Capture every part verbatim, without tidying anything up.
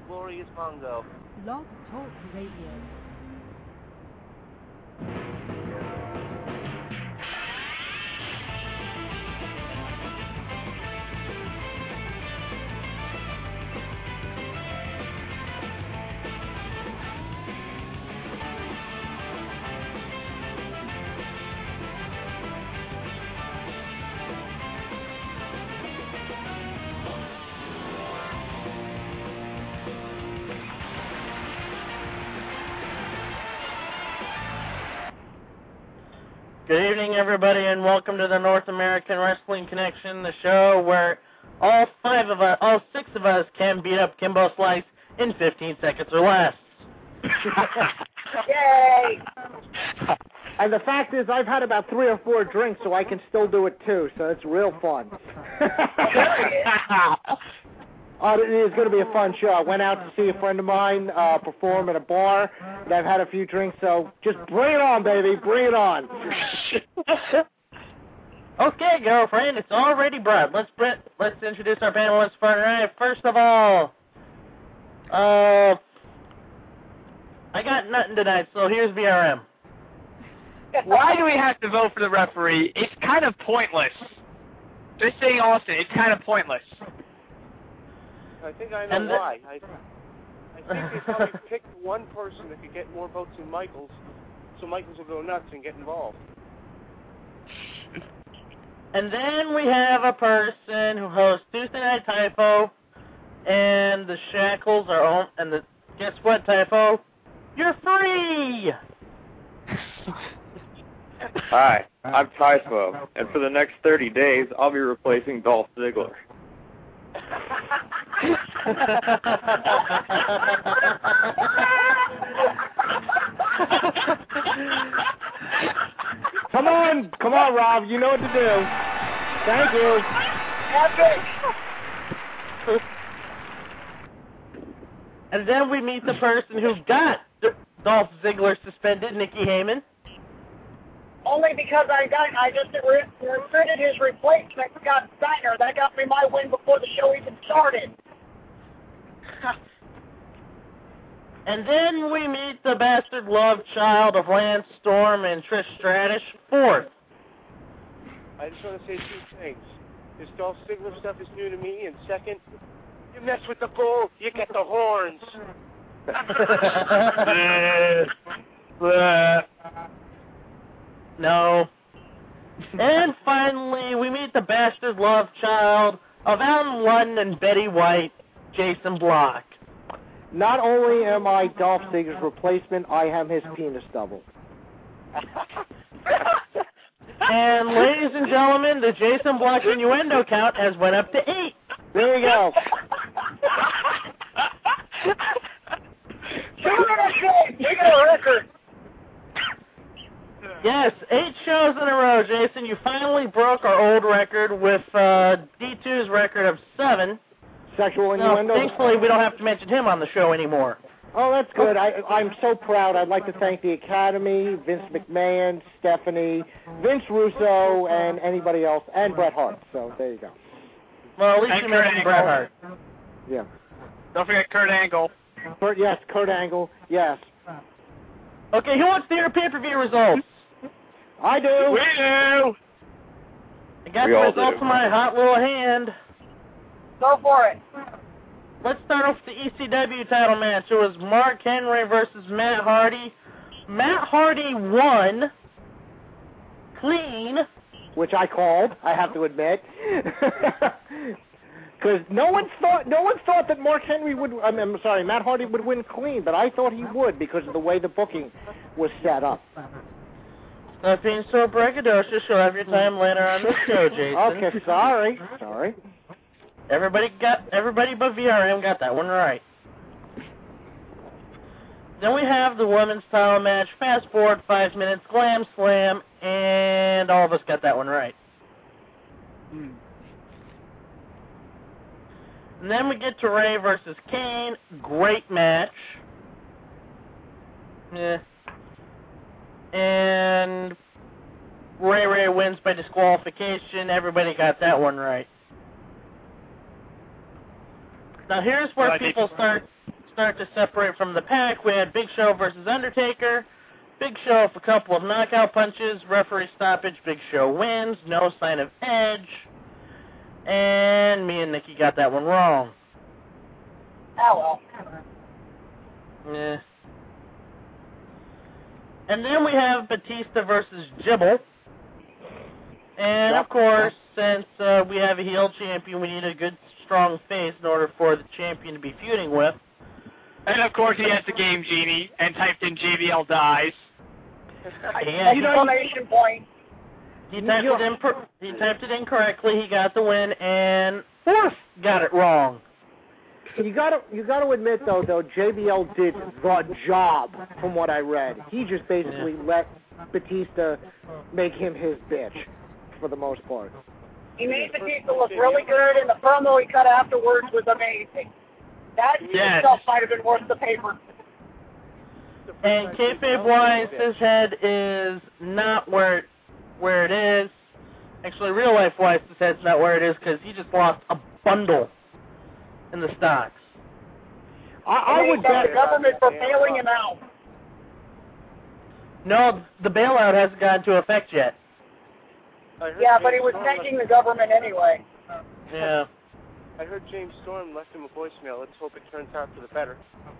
glorious bongo. Blog Talk Radio. Good evening, everybody, and welcome to the North American Wrestling Connection, the show where all five of us, all six of us, can beat up Kimbo Slice in fifteen seconds or less. Yay! And the fact is, I've had about three or four drinks, so I can still do it too. So it's real fun. Uh, it is going to be a fun show. I went out to see a friend of mine uh, perform at a bar, and I've had a few drinks, so just bring it on, baby. Bring it on. Okay, girlfriend, it's already brought. Let's let's introduce our panelists for tonight. First of all, uh, I got nothing tonight, so here's B R M. Why do we have to vote for the referee? It's kind of pointless. Just saying, Austin, it's kind of pointless. I think I know And the- why. I, I think they probably picked one person that could get more votes than Michaels, so Michaels will go nuts and get involved. And then we have a person who hosts Tuesday Night Typho, and the shackles are on. And the guess what, Typho? You're free. Hi, I'm Typho, and for the next thirty days, I'll be replacing Dolph Ziggler. Come on, come on, Rob. You know what to do. Thank you. Epic! And then we meet the person who got D- Dolph Ziggler suspended, Nikki Heyman. Only because I got, I just re- recruited his replacement, Scott Steiner. That got me my win before the show even started. And then we meet the bastard love child of Lance Storm and Trish Stratus, fourth. I just want to say two things. This Dolph Ziggler stuff is new to me, and second, you mess with the bull, you get the horns. No. And finally, we meet the bastard love child of Alan Lutton and Betty White, Jason Block. Not only am I Dolph Ziggler's replacement, I am his penis double. And ladies and gentlemen, the Jason Block innuendo count has went up to eight. There you go. Two minutes in, we got a record. Yes, eight shows in a row, Jason. You finally broke our old record with uh, D two's record of seven. Sexual No, innuendo. thankfully, we don't have to mention him on the show anymore. Oh, that's good. I, I'm so proud. I'd like to thank the Academy, Vince McMahon, Stephanie, Vince Russo, and anybody else, and Bret Hart. So there you go. Well, at least And you Kurt mentioned Angle. Bret Hart. Yeah. Don't forget Kurt Angle. Kurt, yes, Kurt Angle. Yes. Okay, who wants to hear pay-per-view results? I do. We do! I got We the all results do. in my hot little hand. Go for it. Let's start off with the E C W title match. It was Mark Henry versus Matt Hardy. Matt Hardy won clean. Which I called, I have to admit. Because no one thought, no one thought that Mark Henry would. I mean, I'm sorry, Matt Hardy would win clean, but I thought he would because of the way the booking was set up. Not being so braggadocious, you'll have your time later on the show, Jason. Okay, sorry, sorry. Everybody got everybody but V R M got that one right. Then we have the women's title match. Fast forward five minutes, glam slam, and all of us got that one right. Hmm. And then we get to Ray versus Kane. Great match. Yeah. And Ray Ray wins by disqualification. Everybody got that one right. Now here's where Well, I people think- start start to separate from the pack. We had Big Show versus Undertaker. Big Show with a couple of knockout punches. Referee stoppage. Big Show wins. No sign of Edge. And me and Nikki got that one wrong. Oh, well. Yeah. And then we have Batista versus Jibble. And, of course, since uh, we have a heel champion, we need a good, strong face in order for the champion to be feuding with. And, of course, he has the Game Genie and typed in J B L dies. Yeah, he, exclamation point. He typed, it in per- he typed it in correctly, he got the win, and Force got it wrong. You gotta, you gotta admit though, though J B L did the job from what I read. He just basically yeah. let Batista make him his bitch for the most part. He made Batista look really good, and the promo he cut afterwards was amazing. That yes. itself might have been worth the paper. And kayfabe-wise, his head is not where it, where it is. Actually, real-life-wise, his head's not where it is because he just lost a bundle in the stocks. I, I would bet the government for bailing him out. No, the bailout hasn't gone into effect yet. Yeah, but he was thanking the government anyway. Yeah. I heard James Storm left him a voicemail. Let's hope it turns out for the better.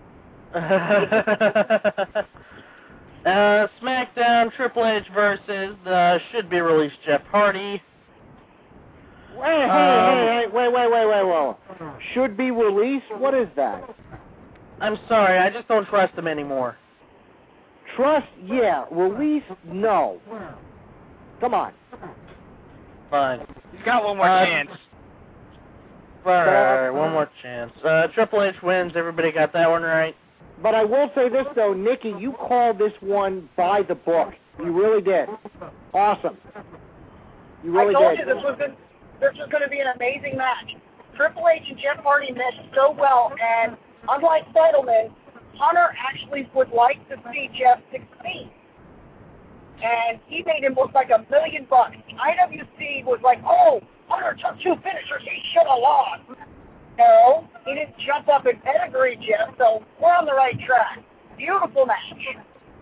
uh, SmackDown, Triple H versus uh, should-be-released Jeff Hardy. Wait, hey, um, hey, hey, wait, wait, wait, wait, wait. Should be released? What is that? I'm sorry, I just don't trust him anymore. Trust? Yeah. Release? No. Come on. Fine. He's got one more uh, chance. Right, one more chance. Uh, Triple H wins. Everybody got that one right. But I will say this, though, Nikki, you called this one by the book. You really did. Awesome. You really I told did. you this was, gonna, this was going to be an amazing match. Triple H and Jeff Hardy meshed so well, and unlike Seidelman, Hunter actually would like to see Jeff succeed. And he made him look like a million bucks. I W C was like, oh, Hunter took two finishers, he should have lost. No, he didn't jump up and pedigree Jeff, so we're on the right track. Beautiful match.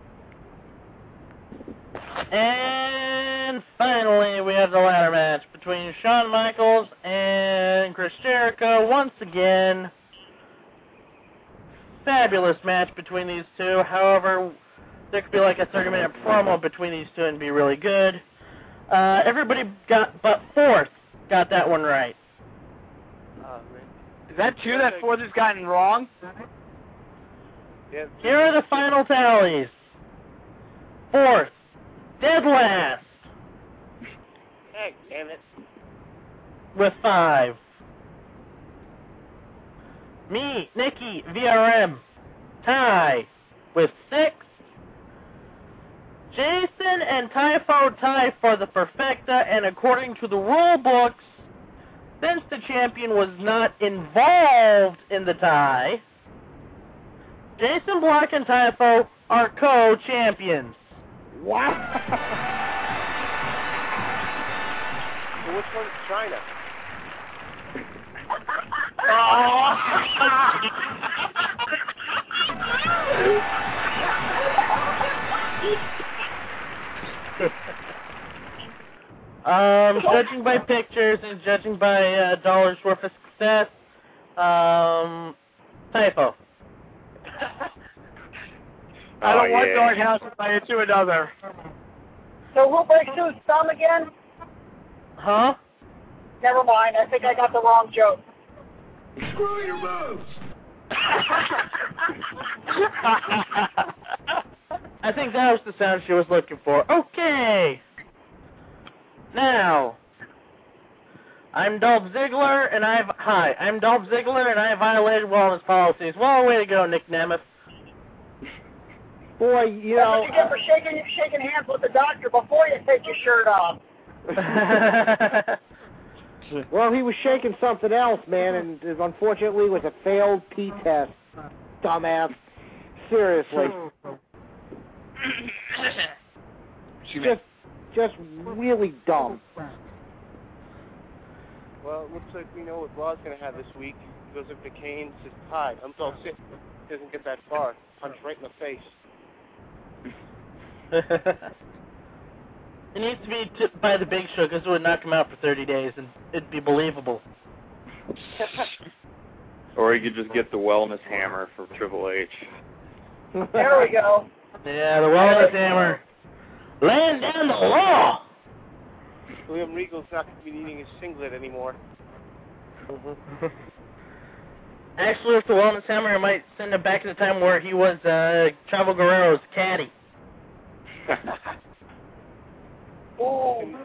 And finally, we have the ladder match between Shawn Michaels and Chris Jericho. Once again, fabulous match between these two. However, there could be like a thirty-minute promo between these two and be really good. Uh, everybody got, but Fourth got that one right. Oh, man. Is that true that Fourth has gotten wrong? Yeah, Here are the final tallies. Fourth, dead last. Heck, damn it. With five. Me, Nikki, V R M, tie with six. Jason and Typho tie for the Perfecta, and according to the rule books, since the champion was not involved in the tie, Jason Block and Typho are co-champions. Wow. Well, which one's China? um, judging by pictures and judging by uh, dollars worth of success, um, Typho. I don't Oh, want yeah. Doghouse invited to another. So who breaks whose thumb again? Huh? Never mind, I think I got the wrong joke. Screw your moves. I think that was the sound she was looking for. Okay. Now, I'm Dolph Ziggler, and I've hi. I'm Dolph Ziggler, and I violated wellness policies. Well, way to go, Nick Nemeth. Boy, you That's know. what you get for shaking, shaking hands with the doctor before you take your shirt off. Well, he was shaking something else, man, and it unfortunately was a failed P test. Dumbass. Seriously. just, just really dumb. Well, it looks like we know what Raw's going to have this week. He goes up to Kane, says, hi, I'm Dolph Ziggler. doesn't get that far. Punch right in the face. It needs to be t- by the Big Show, because it would knock him out for thirty days, and it'd be believable. Or you could just get the wellness hammer for Triple H. There we go. Yeah, the wellness hammer. Laying down the law. William Regal's not going to be needing his singlet anymore. Actually, with the wellness hammer, I might send him back to the time where he was uh, Chavo Guerrero's caddy. Ooh.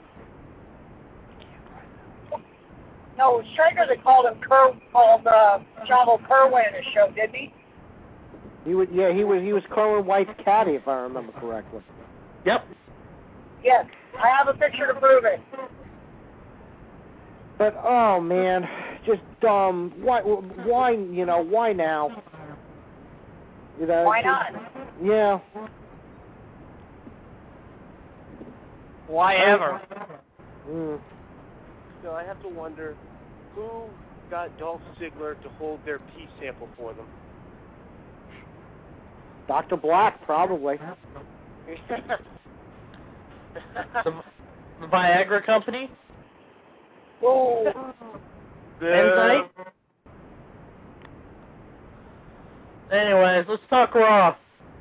No, Striker, they called him Kerr, called uh, Chavo Kerwin in his show, didn't he? He was, yeah, he was, he was Kerwin White's caddy, if I remember correctly. Yep. Yes, I have a picture to prove it. But oh man, just um, why, why, you know, why now? You know, Why not? Yeah. Why ever? Mm. So I have to wonder who got Dolph Ziggler to hold their pee sample for them. Doctor Black, probably. The, the Viagra company? Ooh. Benzite? Anyways, let's talk Raw.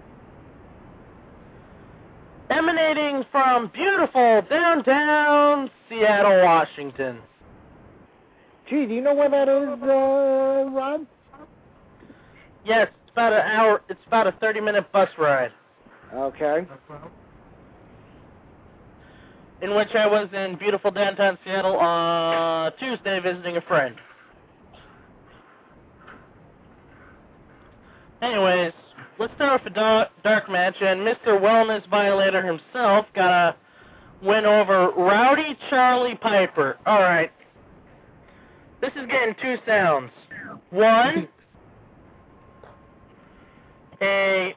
Emanating from beautiful downtown Seattle, Washington. Gee, do you know where that is, uh, Rod? Yes, it's about an hour. It's about a thirty-minute bus ride. Okay. In which I was in beautiful downtown Seattle on Tuesday visiting a friend. Anyways, let's start with a dark, dark match, and Mister Wellness Violator himself got a win over Rowdy Charlie Piper. All right. This is getting two sounds. One, a...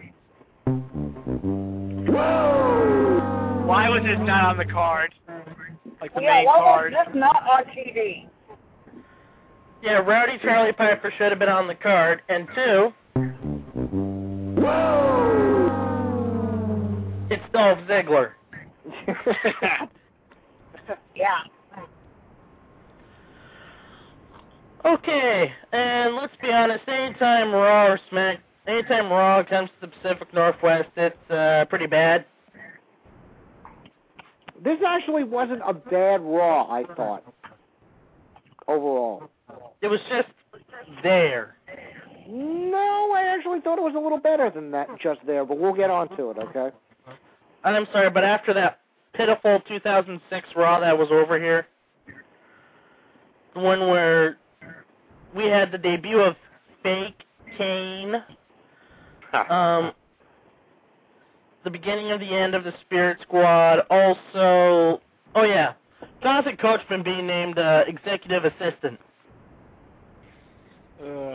Why was this not on the card? Like the Yeah, main why was card? this not on T V? Yeah, Rowdy Charlie Piper should have been on the card. And two, it's Dolph Ziggler. Yeah. Okay, and let's be honest, anytime Raw or Smack, anytime Raw comes to the Pacific Northwest, it's uh, pretty bad. This actually wasn't a bad Raw, I thought, overall. It was just there. No, I actually thought it was a little better than that just there, but we'll get on to it, okay? I'm sorry, but after that pitiful two thousand six Raw that was over here, the one where we had the debut of Fake Kane, um, the beginning of the end of the Spirit Squad, also, oh yeah, Jonathan Coachman being named uh, executive assistant. Ugh.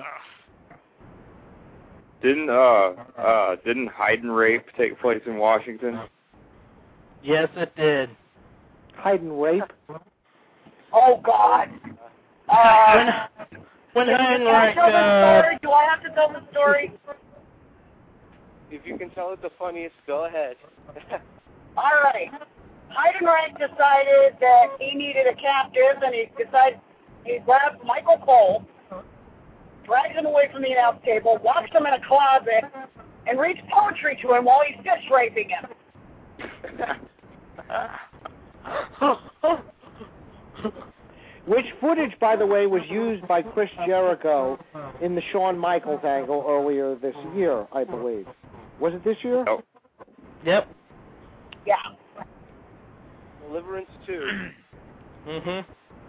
Didn't uh uh didn't hide and rape take place in Washington? Yes, it did. Hide and rape? Oh, God. Uh, When, when can I Heinrich, tell the uh, story? Do I have to tell the story? If you can tell it the funniest, go ahead. All right. Heidenreich decided that he needed a captive, and he decided he grabbed Michael Cole, dragged him away from the announce table, locked him in a closet, and reads poetry to him while he's fish raping him. Which footage, by the way, was used by Chris Jericho in the Shawn Michaels angle earlier this year, I believe. Was it this year? Oh. Yep. Yeah. Deliverance two. Mm-hmm.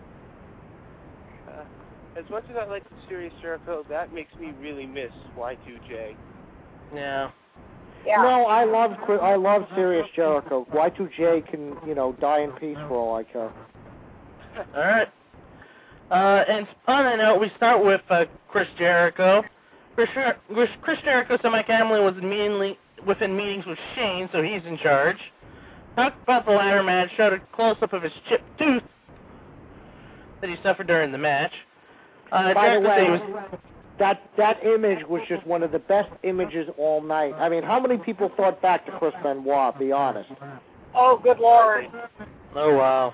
Uh, as much as I like the Serious Jericho, that makes me really miss Y two J. Yeah. Yeah. No, I love I love Serious Jericho. Y two J can, you know, die in peace for all I care. All right. Uh, and on that note, we start with uh, Chris Jericho. Chris, Chris, Chris Jericho said Mike Hamlin was immediately within meetings with Shane, so he's in charge. Talked about the ladder match, showed a close-up of his chipped tooth that he suffered during the match. Uh, By the Jericho said way, he was, that that image was just one of the best images all night. I mean, how many people thought back to Chris Benoit? Be honest. Oh, good Lord. Oh, wow.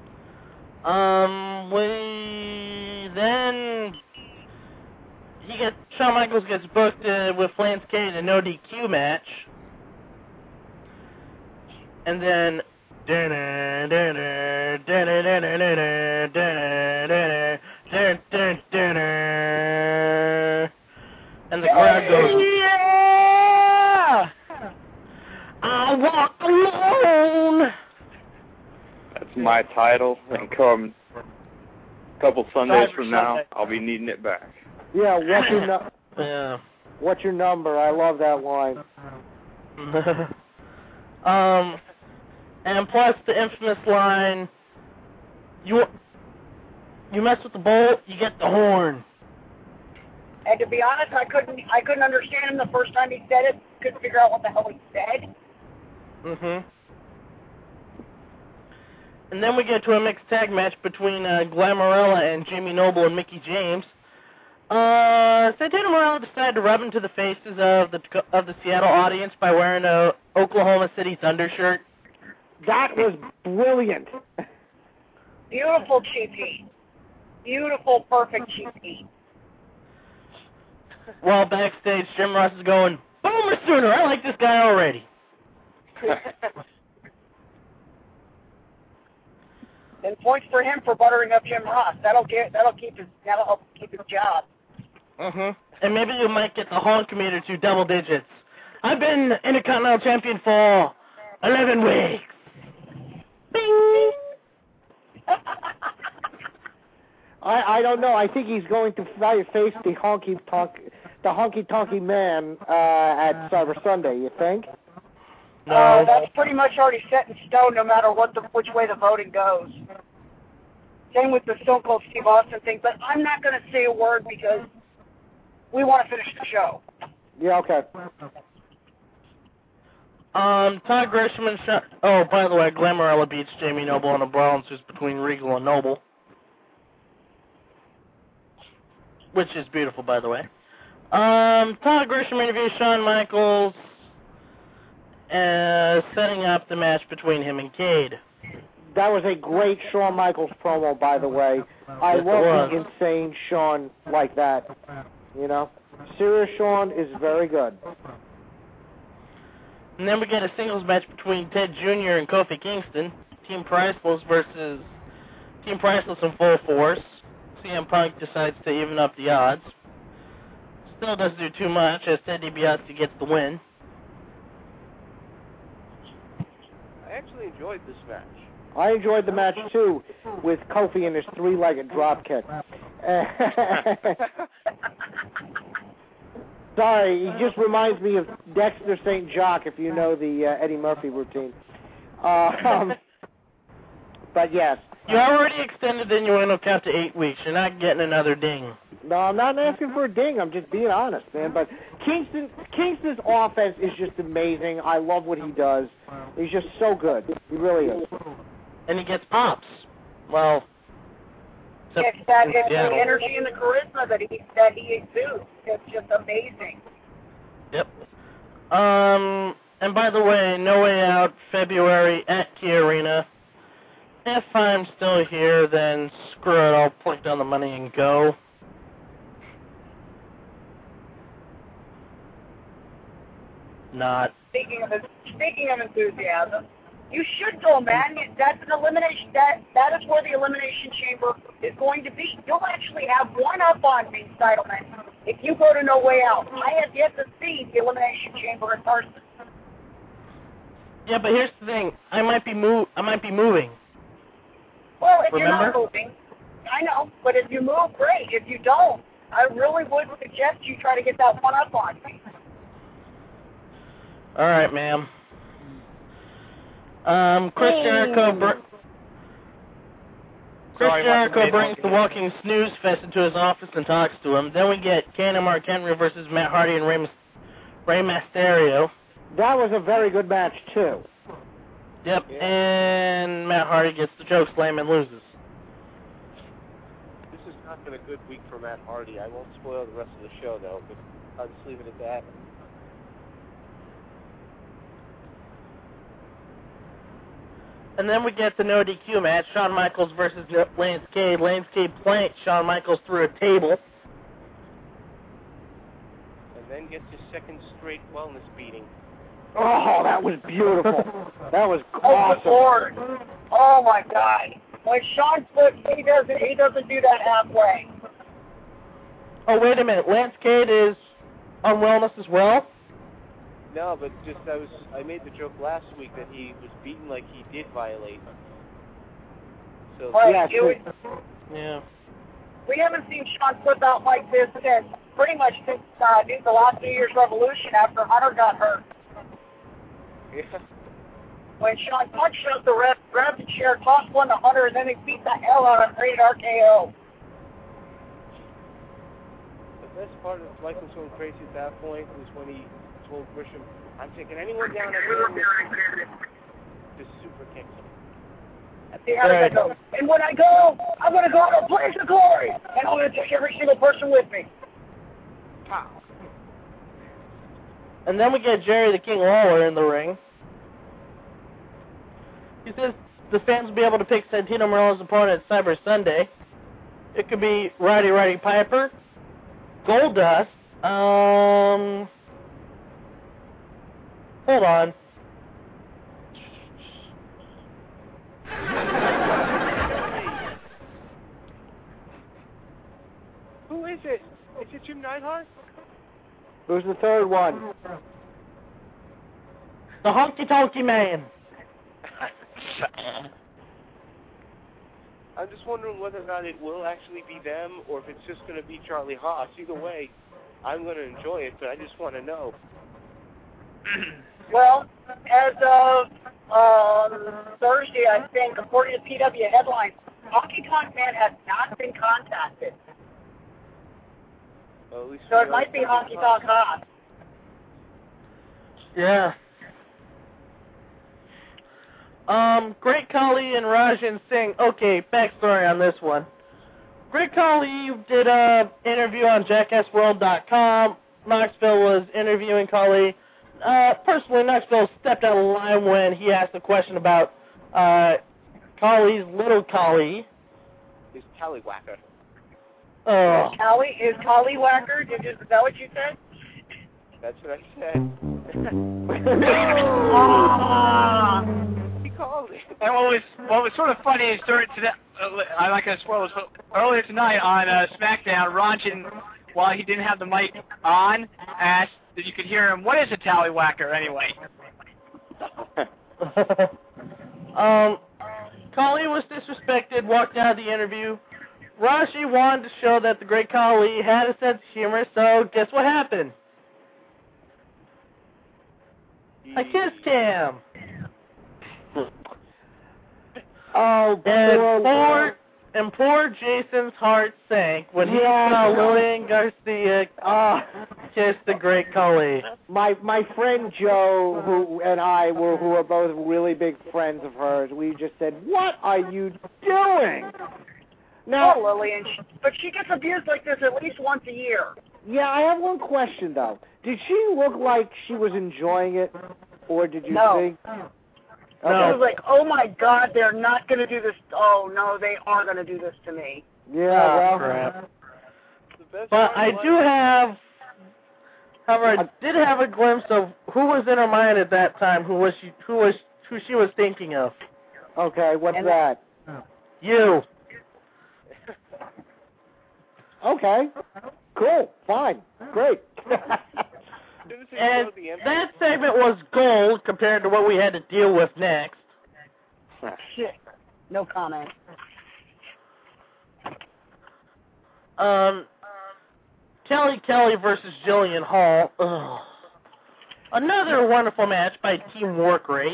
Um, we then he gets Shawn Michaels gets booked uh, with Lance Cade in a no D Q match, and then dinner, dinner, dinner, dinner, dinner, dinner, dinner, dinner, dinner, and the crowd goes, yeah! I walk alone. That's my title, and come a couple Sundays Cyber from now, Sunday. I'll be needing it back. Yeah, what's your nu- Yeah. what's your number? I love that line. um, and plus the infamous line, you you mess with the bolt, you get the horn. And to be honest, I couldn't I couldn't understand him the first time he said it. Couldn't figure out what the hell he said. Mhm. And then we get to a mixed tag match between uh, Glamorella and Jamie Noble and Mickie James. Uh, Santana Marella decided to rub into the faces of the of the Seattle audience by wearing a Oklahoma City Thunder shirt. That was brilliant. Beautiful cheap heat. Beautiful, perfect cheap heat. While backstage, Jim Ross is going, Boomer Sooner, I like this guy already. Then points for him for buttering up Jim Ross. That'll get that'll keep his that'll help keep his job. Mhm. And maybe you might get the honk meter to double digits. I've been Intercontinental Champion for eleven weeks. Bing. I I don't know. I think he's going to fi- face the honky tonk, the honky tonky man uh, at Cyber Sunday. You think? No. Uh, that's pretty much already set in stone, no matter what the which way the voting goes. Same with the Stone Cold Steve Austin thing, but I'm not going to say a word because we want to finish the show. Yeah. Okay. Um, Todd Grisham and Sha- oh, by the way, Glamorella beats Jamie Noble in a brawl just between Regal and Noble, which is beautiful, by the way. Um, Todd Grisham interviews Shawn Michaels, uh, setting up the match between him and Cade. That was a great Shawn Michaels promo, by the way. I Yes, it love was. the insane Shawn like that. You know, serious Shawn is very good. And then we get a singles match between Ted Junior and Kofi Kingston. Team Priceless versus Team Priceless in full force. C M Punk decides to even up the odds. Still doesn't do too much as Ted DiBiase gets the win. I actually enjoyed this match. I enjoyed the match too, with Kofi and his three-legged dropkick. Sorry, he just reminds me of Dexter Saint Jacques, if you know the uh, Eddie Murphy routine. Uh, um, but yes. You already extended the innuendo count to eight weeks. You're not getting another ding. No, I'm not asking for a ding. I'm just being honest, man. But Kingston, Kingston's offense is just amazing. I love what he does. He's just so good. He really is. And he gets pops. Well, It's that it's Yeah. the energy and the charisma that he that he exudes. It's just amazing. Yep. Um, and by the way, No Way Out, February at Key Arena. If I'm still here, then screw it, I'll plunk down the money and go. Not. Speaking of speaking of enthusiasm, you should go, man. That's an elimination. That that is where the elimination chamber is going to be. You'll actually have one up on me, Seidelman, if you go to No Way Out. I have yet to see the elimination chamber in person. Yeah, but here's the thing. I might be move. I might be moving. Well, if Remember? you're not moving, I know. But if you move, great. If you don't, I really would suggest you try to get that one up on me. All right, ma'am. Um, Chris Hey. Jericho. Br- Chris Sorry, Jericho Michael brings Bay. the walking snooze fest into his office and talks to him. Then we get Ken and Mark Henry versus Matt Hardy and Rey, Mys- Rey Mysterio. That was a very good match too. Yep, and Matt Hardy gets the choke slam and loses. This is not been a good week for Matt Hardy. I won't spoil the rest of the show, though, but I'll just leave it at that. And then we get the no D Q match, Shawn Michaels versus Lance Cade. Lance Cade planked Shawn Michaels through a table. And then gets his second straight wellness beating. Oh, that was beautiful. That was Oh, awesome. good Lord. Oh, my God. When Sean flips, he doesn't, he doesn't do that halfway. Oh, wait a minute. Lance Cade is on wellness as well? No, but just I was I made the joke last week that he was beaten like he did violate. So Right, yeah, it was, Yeah. we haven't seen Sean flip out like this since pretty much since uh, I think the last New Year's Revolution after Hunter got hurt. yeah. When Sean punched out the ref, grabbed the chair, tossed one to Hunter, and then he beat the hell out of Rated R K O. The best part of Michael was going crazy at that point was when he told Grisham, "I'm taking anyone down at the just super kicks him." See how does that go? And when I go, I'm going to go to a place of glory, and I'm going to take every single person with me. Pow. And then we get Jerry the King Lawler in the ring. He says the fans will be able to pick Santino Marella's opponent at Cyber Sunday. It could be Roddy Roddy Piper, Goldust, um... Hold on. Who is it? Is it Jim Neidhart? Who's the third one? The Honky Tonky Man. I'm just wondering whether or not it will actually be them, or if it's just going to be Charlie Haas. Either way, I'm going to enjoy it, but I just want to know. Well, as of um, Thursday, I think, according to P W Headlines, Honky Tonk Man has not been contacted. Well, at least So we it know might be it's Honky Haas. Tonk Haas. Yeah. Um, Great Khali and Rajan Singh. Okay, backstory on this one. Great Khali did a interview on Jackass World dot com. Knoxville was interviewing Khali. Uh, personally, Knoxville stepped out of line when he asked a question about uh, Khali's little Khali. Is Tallywhacker. Oh. Khali, is Khali Whacker? Did you, is that what you said? That's what I said. Ah. He called it. And what was what was sort of funny is during today, uh, I like to spoil this, but earlier tonight on uh, SmackDown, Rajan, while he didn't have the mic on, asked that you could hear him, "What is a tallywhacker anyway?" um, Khali was disrespected, walked out of the interview. Rashi wanted to show that the Great Khali had a sense of humor, so guess what happened? I kissed him. Oh, And poor, poor, and poor Jason's heart sank when he Yeah. saw Lillian Garcia Ah, kiss the Great Khali. my my friend Joe, who and I were who are both really big friends of hers. We just said, "What are you doing?" Now, Oh, Lillian. But she gets abused like this at least once a year. yeah, I have one question though. Did she look like she was enjoying it, or did you No. think? She was like, oh, my God, they're not going to do this. Oh, no, they are going to do this to me. Yeah, Oh, well, crap. The best But part I was- do have, however, I did have a glimpse of who was in her mind at that time. Who was she? Who was who she was thinking of? okay, what's And- that? You. Okay, cool, fine, great. As soon as they And showed the empty- that segment was gold compared to what we had to deal with next. Shit. No comment. Um, Kelly Kelly versus Jillian Hall. Ugh. Another wonderful match by Team Work Rate.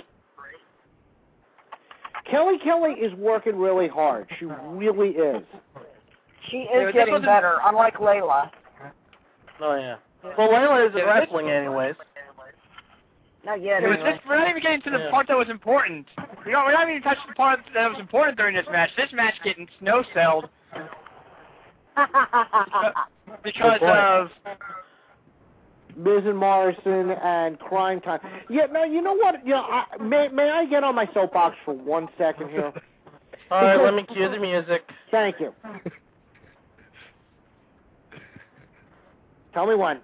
Kelly Kelly is working really hard. She really is. She Yeah, is this getting wasn't- better, unlike Layla. Oh yeah. Well, Layla isn't Yeah, this- wrestling anyways. Not yet, Yeah, but anyway. this, we're not even getting to the Yeah. part that was important. We don't, we're not even touching the part that was important during this match. This match getting snow celled. because of Miz and Morrison and Crime Time. Yeah, no, you know what? You know, I, may may I get on my soapbox for one second here? All right, let me cue the music. Thank you. Tell me when.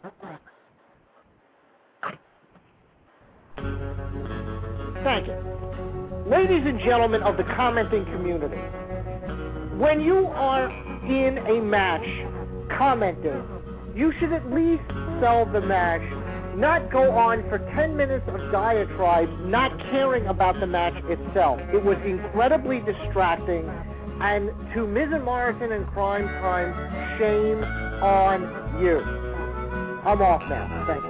Thank you. Ladies and gentlemen of the commenting community, when you are in a match commenting, you should at least sell the match, not go on for ten minutes of diatribe, not caring about the match itself. It was incredibly distracting, and to Miz and Morrison and Crime Time, shame on you. I'm off now. Thank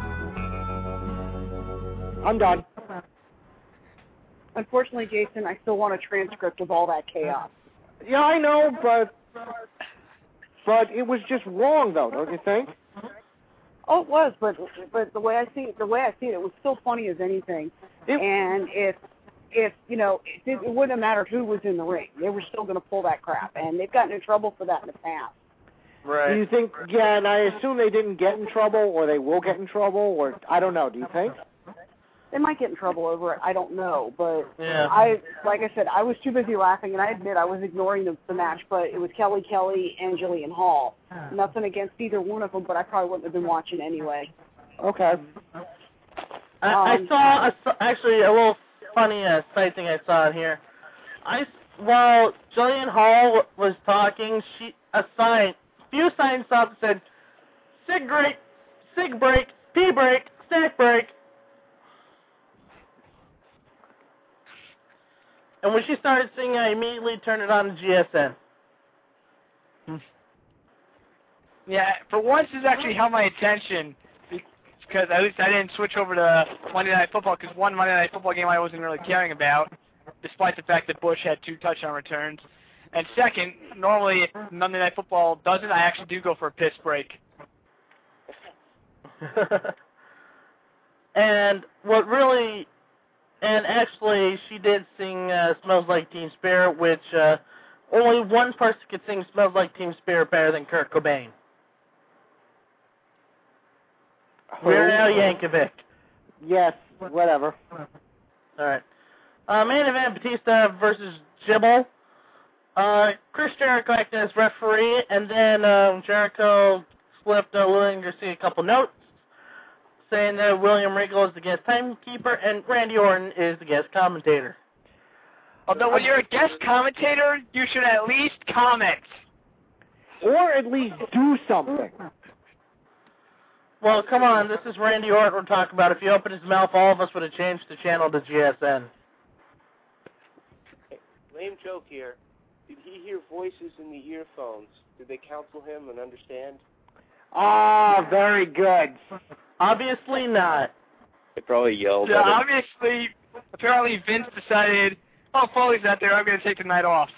you. I'm done. Unfortunately, Jason, I still want a transcript of all that chaos. Yeah, I know, but but it was just wrong, though, don't you think? Oh, it was, but but the way I see it, the way I see it, it was still funny as anything. It, and if if you know, it, it wouldn't have mattered who was in the ring. They were still going to pull that crap, and they've gotten in trouble for that in the past. Right. Do you think? Yeah, and I assume they didn't get in trouble, or they will get in trouble, or I don't know. Do you think? They might get in trouble over it. I don't know, but yeah. I, like I said, I was too busy laughing, and I admit I was ignoring the, the match. But it was Kelly Kelly and Jillian Hall. Nothing against either one of them, but I probably wouldn't have been watching anyway. Okay. I, Um, I saw a, actually a little funny uh, side thing I saw in here. I while Jillian Hall was talking, she a sign, few signs up that said "Sig break, Sig break, P break, Snack break." And when she started singing, I immediately turned it on to G S N. yeah, for once, this actually held my attention because at least I didn't switch over to Monday Night Football because one Monday Night Football game I wasn't really caring about, despite the fact that Bush had two touchdown returns. And second, normally if Monday Night Football doesn't, I actually do go for a piss break. And what really... And actually, she did sing uh, Smells Like Teen Spirit, which uh, only one person could sing Smells Like Teen Spirit better than Kurt Cobain. Weird Al Yankovic. Yes, whatever. All right. Uh, main event, Batista versus Jibble. Uh, Chris Jericho acted as referee, and then um, Jericho slipped uh, William Garcia a couple notes, saying that William Regal is the guest timekeeper and Randy Orton is the guest commentator. Although when you're a guest commentator, you should at least comment. Or at least do something. Well, come on, this is Randy Orton we're talking about. If he opened his mouth, all of us would have changed the channel to G S N. Lame joke here. Did he hear voices in the earphones? Did they counsel him and understand? Ah, very good. Obviously not. They probably yelled Yeah, at him. obviously, apparently Vince decided, oh, Foley's not there, I'm going to take the night off.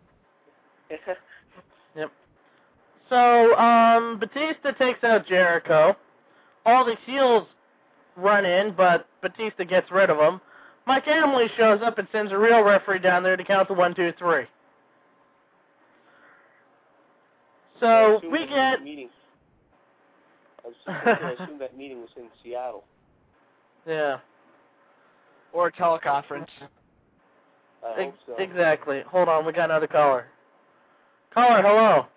Yep. So, um, Batista takes out Jericho. All the heels run in, but Batista gets rid of them. Mike Emily shows up and sends a real referee down there to count the one, two, three. So, we get... Meeting. I, was just I assume that meeting was in Seattle. Yeah. Or a teleconference. I hope so. Exactly. Hold on, we got another caller. Caller, hello.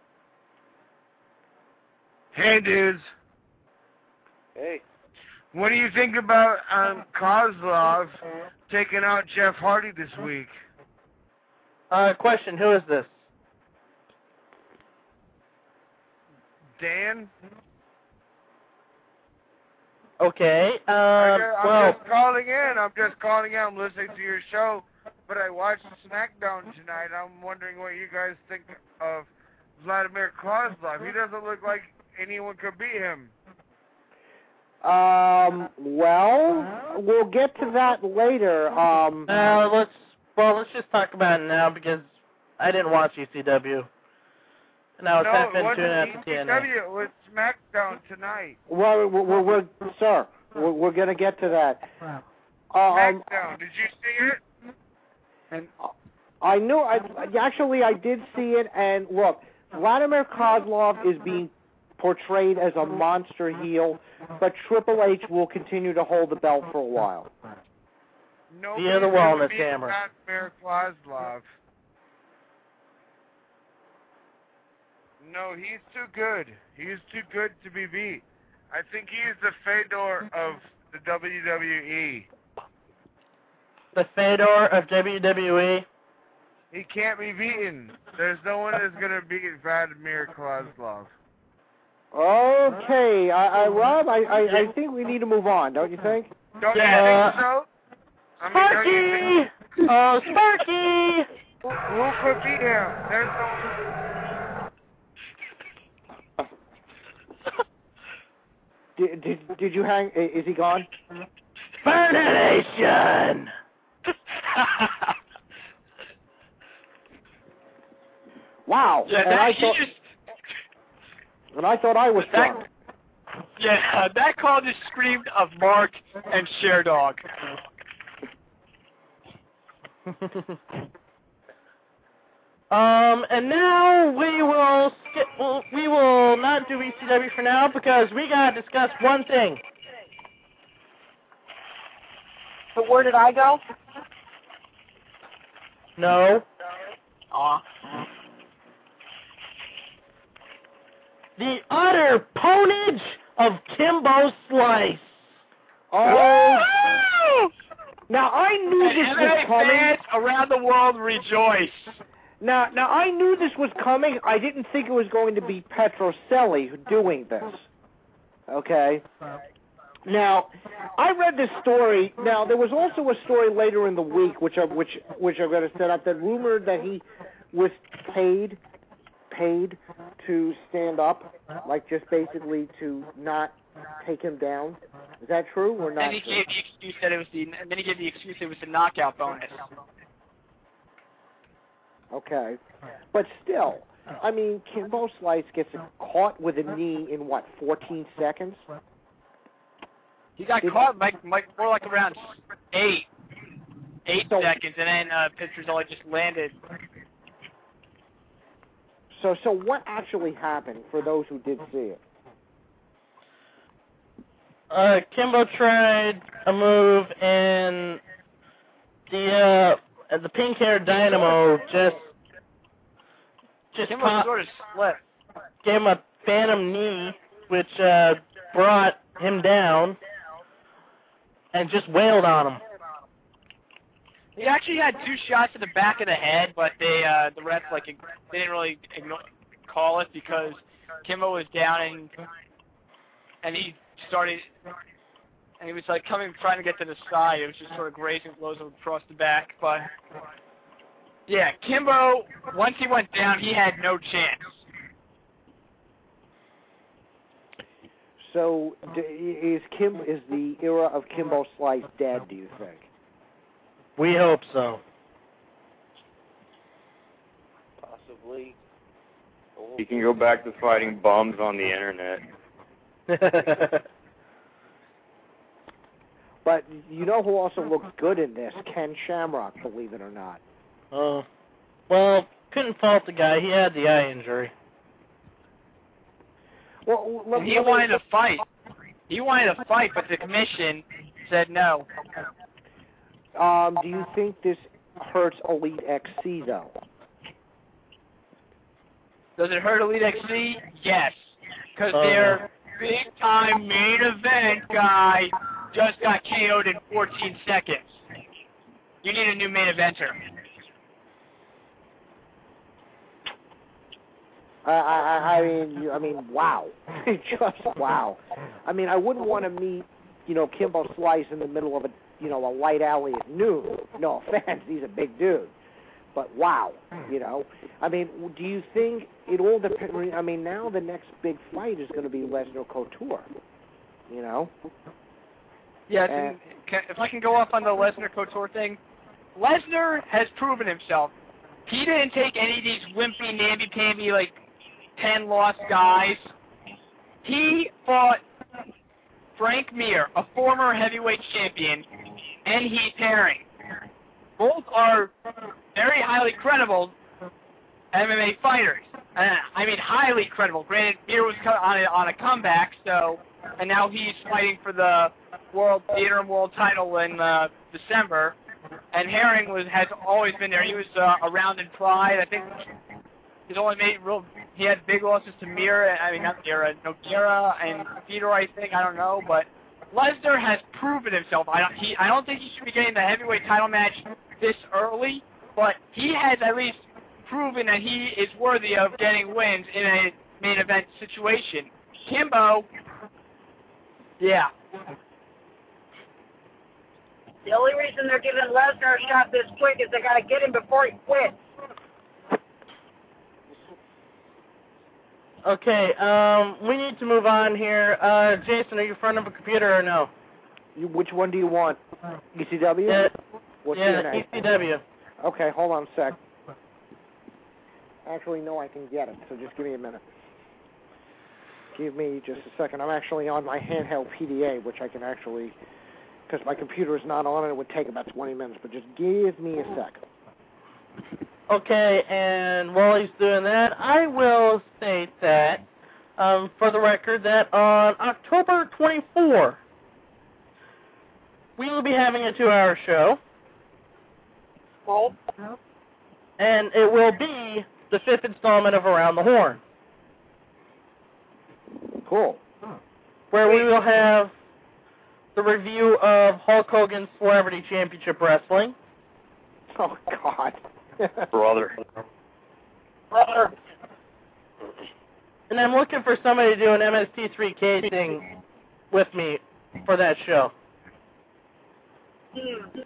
Hey, dudes. Hey. What do you think about um, Kozlov taking out Jeff Hardy this week? Uh, question, who is this? Dan? Okay, um, I'm well... just calling in. I'm just calling in. I'm listening to your show, but I watched SmackDown tonight. I'm wondering what you guys think of Vladimir Kozlov. He doesn't look like anyone could beat him. Um, well, we'll get to that later. Um, Uh, let's, well, let's just talk about it now because I didn't watch E C W. And I was no, half it into wasn't it E at C T N A. W. It was SmackDown tonight. well, we're, we're, we're, sir, we're, we're going to get to that. Um, SmackDown. Did you see it? I knew, I, actually, I did see it, and look, Vladimir Kozlov is being portrayed as a monster heel, but Triple H will continue to hold the belt for a while. Via the Wellness Hammer. Vladimir Kozlov. No, he's too good. He's too good to be beat. I think he's the Fedor of the W W E. The Fedor of W W E? He can't be beaten. There's no one that's going to beat Vladimir Kozlov. Okay, I, I, Rob, I, I, I think we need to move on, don't you think? Don't Yeah. you think so? I mean, Sparky! don't you think... Oh, Sparky! Who, who could beat him? There's no... Did, did, did you hang, is he gone? Fernation! Wow. Yeah, and, that, I he thought, just, and I thought I was that, drunk. yeah, that call just screamed of Mark and Sherdog. Um, and now we will skip, well, we will not do E C W for now because we gotta discuss one thing. But where did I go? No. Aw. The utter ponage of Kimbo Slice. Oh, now I knew And this M M was A coming. fans around the world rejoice. Now, now I knew this was coming. I didn't think it was going to be Petrocelli doing this. Okay. Now, I read this story. Now, there was also a story later in the week, which I, which which I'm going to set up, that rumored that he was paid paid to stand up, like just basically to not take him down. Is that true or not? And he true? gave the excuse that it was the, and then he gave the excuse it was the knockout bonus. Okay. But still, I mean, Kimbo Slice gets caught with a knee in, what, fourteen seconds? He got Did- caught like, like more like around eight, eight So- seconds, and then uh, Petrozelli just landed. So, so what actually happened for those who did see it? Uh, Kimbo tried a move and the, uh, the pink-haired Dynamo just, just Kimbo pop- sort of split. gave him a phantom knee, which, uh, brought him down and just wailed on him. He actually had two shots to the back of the head, but they, uh, the refs, like, ig- they didn't really ignore, call it because Kimbo was down and, and he started, and he was, like, coming, trying to get to the side. It was just sort of grazing blows across the back, but, yeah, Kimbo, once he went down, he had no chance. So, d- is Kim is the era of Kimbo Slice dead, do you think? We hope so. Possibly. You can go back to fighting bums on the internet. But you know who also looks good in this? Ken Shamrock, believe it or not. Oh. Well, couldn't fault the guy. He had the eye injury. Well, let, And he let me- wanted to fight. He wanted to fight, but the commission said no. Um, do you think this hurts Elite X C, though? Does it hurt Elite X C? Yes. Because Oh. their big-time main event guy just got K O'd in fourteen seconds. You need a new main eventer. I, I, I mean, you- I mean, wow, just wow. I mean, I wouldn't want to meet, you know, Kimbo Slice in the middle of a, you know, a light alley at noon. No offense, he's a big dude, but wow, you know. I mean, do you think it all depends? I mean, now the next big fight is going to be Lesnar Couture, you know. Yes, Uh, and can, if I can go off on the Lesnar Couture thing, Lesnar has proven himself. He didn't take any of these wimpy, namby-pamby, like, ten-loss guys. He fought Frank Mir, a former heavyweight champion, and Heath Herring. Both are very highly credible M M A fighters. uh, I mean, highly credible. Granted, Mir was co- on a, on a comeback, so, and now he's fighting for the world theater and world title in uh, December. And Herring was has always been there. He was uh, around in Pride. I think he's only made real. He had big losses to Mir. I mean, not Mir, Nogueira and Fedor. I think I don't know, but Lesnar has proven himself. I don't. He. I don't think he should be getting the heavyweight title match this early, but he has at least proven that he is worthy of getting wins in a main event situation. Kimbo, yeah. The only reason they're giving Lesnar a shot this quick is they got to get him before he quits. Okay, um, we need to move on here. Uh, Jason, are you in front of a computer or no? You, which one do you want? E C W? Yeah, What's yeah your name? E C W. Okay, hold on a sec. Actually, no, I can get it, so just give me a minute. Give me just a second. I'm actually on my handheld P D A, which I can actually, because my computer is not on it, it would take about twenty minutes, but just give me a sec. Okay, and while he's doing that, I will state that, um, for the record, that on October twenty-fourth, we will be having a two-hour show. Cool. And it will be the fifth installment of Around the Horn. Cool. Where we will have the review of Hulk Hogan's Celebrity Championship Wrestling. Oh, God. Brother. Brother. And I'm looking for somebody to do an M S T three casing with me for that show. Hmm.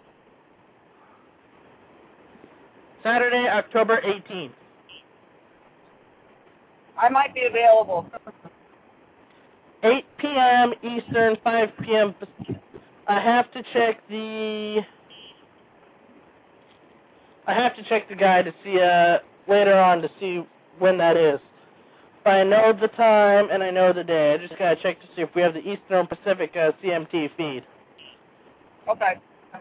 Saturday, October eighteenth. I might be available. eight p.m. Eastern, five p.m. I have to check the... I have to check the guide to see, uh, later on to see when that is. But I know the time and I know the day. I just gotta check to see if we have the Eastern Pacific uh, C M T feed. Okay.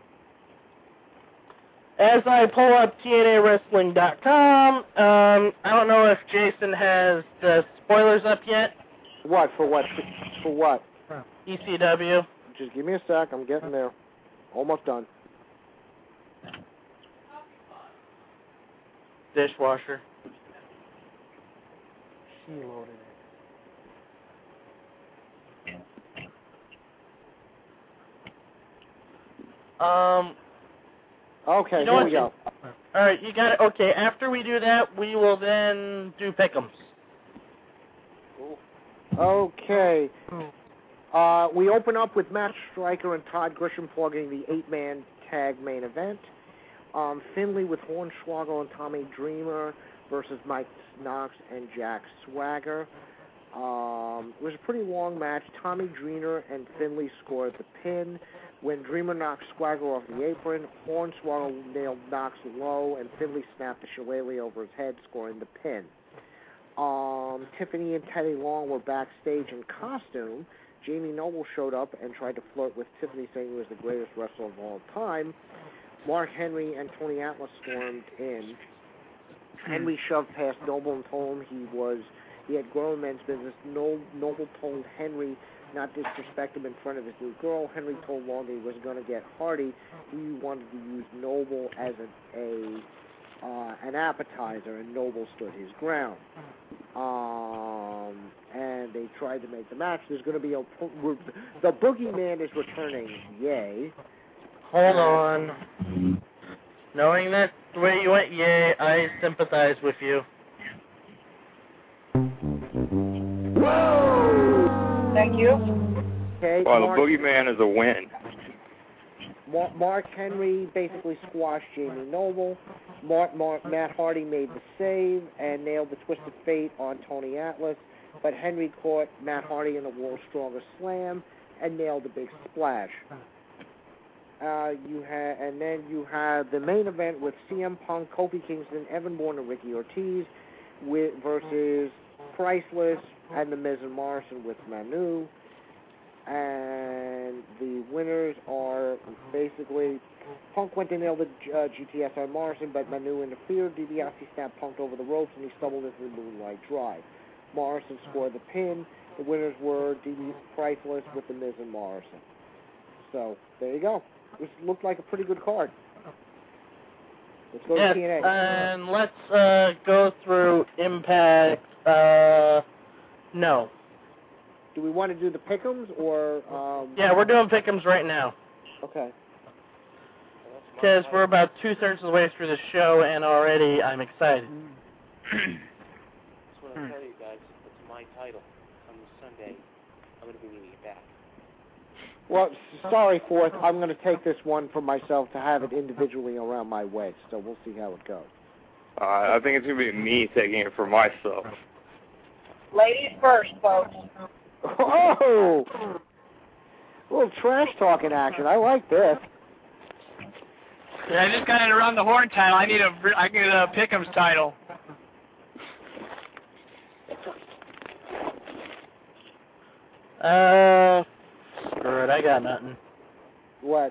As I pull up T N A Wrestling dot com, um, I don't know if Jason has the spoilers up yet. What? For what? For, for what? E C W. Just give me a sec. I'm getting there. Almost done. Dishwasher. She loaded it. Um, Okay, you know here what? we go. All right, you got it. Okay, after we do that, we will then do pick'ems. Okay. Uh, we open up with Matt Striker and Todd Grisham plugging the eight-man tag main event. Um, Finley with Hornswoggle and Tommy Dreamer versus Mike Knox and Jack Swagger. Um, it was a pretty long match. Tommy Dreamer and Finley scored the pin. When Dreamer knocked Swagger off the apron, Hornswoggle nailed Knox low, and Finley snapped the shillelagh over his head, scoring the pin. Um, Tiffany and Teddy Long were backstage in costume. Jamie Noble showed up and tried to flirt with Tiffany, saying he was the greatest wrestler of all time. Mark Henry and Tony Atlas stormed in. Henry shoved past Noble and told him he was he had grown men's business. No, Noble told Henry not disrespect him in front of his new girl. Henry told Long he was going to get Hardy. He wanted to use Noble as a, a uh, an appetizer, and Noble stood his ground. Um, and they tried to make the match. There's going to be a the Boogeyman is returning. Yay! Hold on. Knowing that the way you went, yay, I sympathize with you. Thank you. Okay. Well, Mark, the Boogeyman is a win. Mark, Mark Henry basically squashed Jamie Noble. Mark, Mark, Matt Hardy made the save and nailed the Twisted Fate on Tony Atlas, but Henry caught Matt Hardy in the World's Strongest Slam and nailed the big splash. Uh, you ha- and then you have the main event with C M Punk, Kofi Kingston, Evan Bourne, and Ricky Ortiz with, versus Priceless and The Miz and Morrison with Manu. And the winners are basically Punk went to nail the uh, G T S on Morrison, but Manu interfered. DiBiase snapped Punk over the ropes, and he stumbled into the Moonlight Drive. Morrison scored the pin. The winners were D B Priceless with The Miz and Morrison. So, there you go. This looked like a pretty good card. Let's go yes, to T N A. And let's uh, go through Impact. Uh, no. Do we want to do the pick'ems or? Um... Yeah, we're doing pick'ems right now. Okay. Because we're about two-thirds of the way through the show, and already I'm excited. That's what I'll tell you guys. It's my title. On Sunday, I'm going to be needing it back. Well, sorry, Fourth. I'm going to take this one for myself to have it individually around my waist, so we'll see how it goes. Uh, I think it's going to be me taking it for myself. Ladies first, folks. Oh! A little trash talking action. I like this. Yeah, I just got it around the horn title. I need a, I need a Pick'em's title. Uh, screw it. I got nothing. What?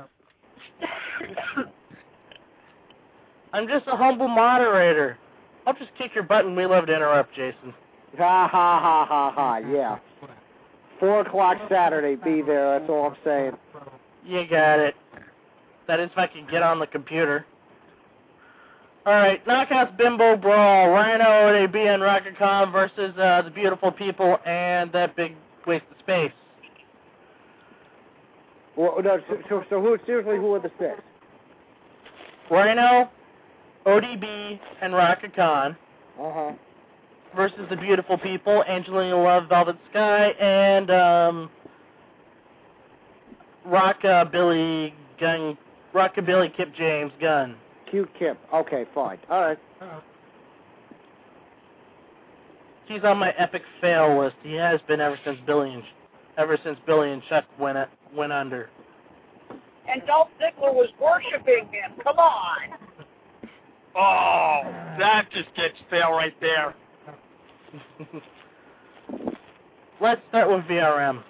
I'm just a humble moderator. I'll just kick your butt and we love to interrupt, Jason. Ha ha ha ha ha, yeah. Four o'clock Saturday, be there, that's all I'm saying. You got it. That is if I can get on the computer. Alright, Knockouts Bimbo Brawl, Rhino A B and Rocket Khan versus uh, the Beautiful People and that big waste of space. Well, no, so, so, so who, seriously, who are the six? Rhino, O D B, and Rocket Khan. Uh-huh. Versus the Beautiful People, Angelina Love, Velvet Sky, and um, Rockabilly Gun, Rockabilly Kip James Gunn. Cute Kip. Okay, fine. All right. He's on my epic fail list. He has been ever since Billy and ever since Billy and Chuck went went under. And Dolph Ziggler was worshiping him. Come on. Oh, that just gets fail right there. Let's start with V R M.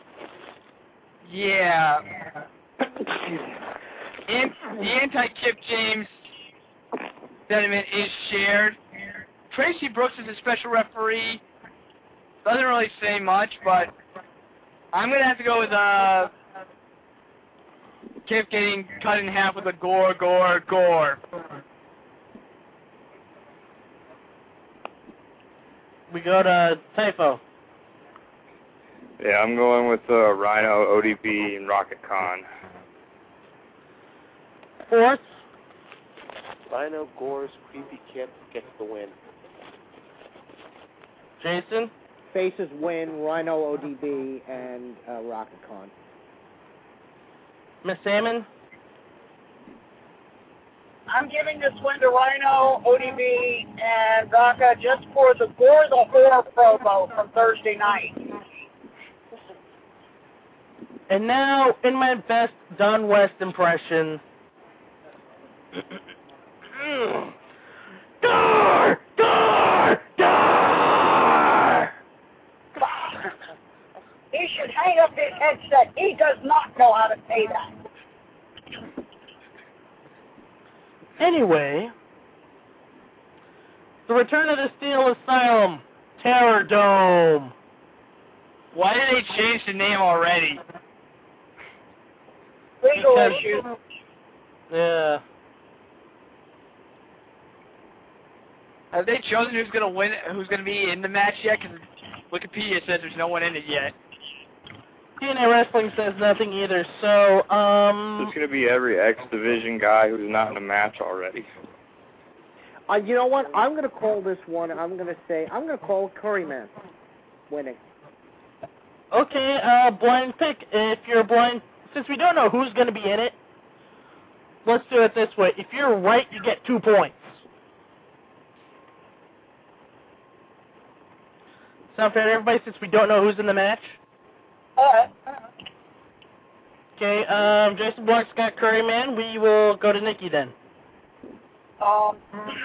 Yeah. And the anti-Kip James sentiment is shared. Tracy Brooks is a special referee. Doesn't really say much, but I'm going to have to go with uh, Kip getting cut in half with a gore, gore, gore. We go to Typho. Yeah, I'm going with uh, Rhino, O D B, and Rocket Khan. Fourth. Rhino Gore's Creepy Kip gets the win. Jason? Faces win, Rhino, O D B, and uh, Rocket Khan. Miss Salmon? I'm giving this win to Rhino, O D B, and Rocka just for the Gore the Horror promo from Thursday night. And now, in my best Don West impression, Gar! Gar! Gar! He should hang up his headset. He does not know how to say that. Anyway, the return of the Steel Asylum, Terror Dome. Why did they change the name already? Legal Because- issue. Yeah. Have they chosen who's going to win, who's going to be in the match yet? Because Wikipedia says there's no one in it yet. T N A Wrestling says nothing either, so, um... It's going to be every X Division guy who's not in a match already. Uh, you know what? I'm going to call this one, I'm going to say, I'm going to call Curryman winning. Okay, uh, blind pick. If you're blind, since we don't know who's going to be in it, let's do it this way. If you're right, you get two points. Sound fair to everybody since we don't know who's in the match? Alright. Okay, um, Jason Block, Scott Curryman. We will go to Nikki then. Um,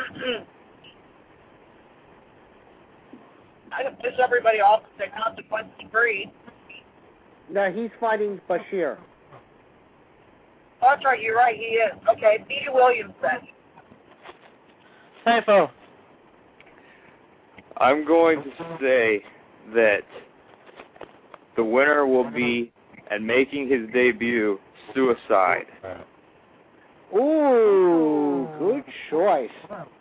I can piss everybody off and say consequences free. No, he's fighting Bashir. Oh, that's right, you're right, he is. Okay, Petey Williams then. Typho. I'm going to say that the winner will be, and making his debut, Suicide. Ooh, good choice.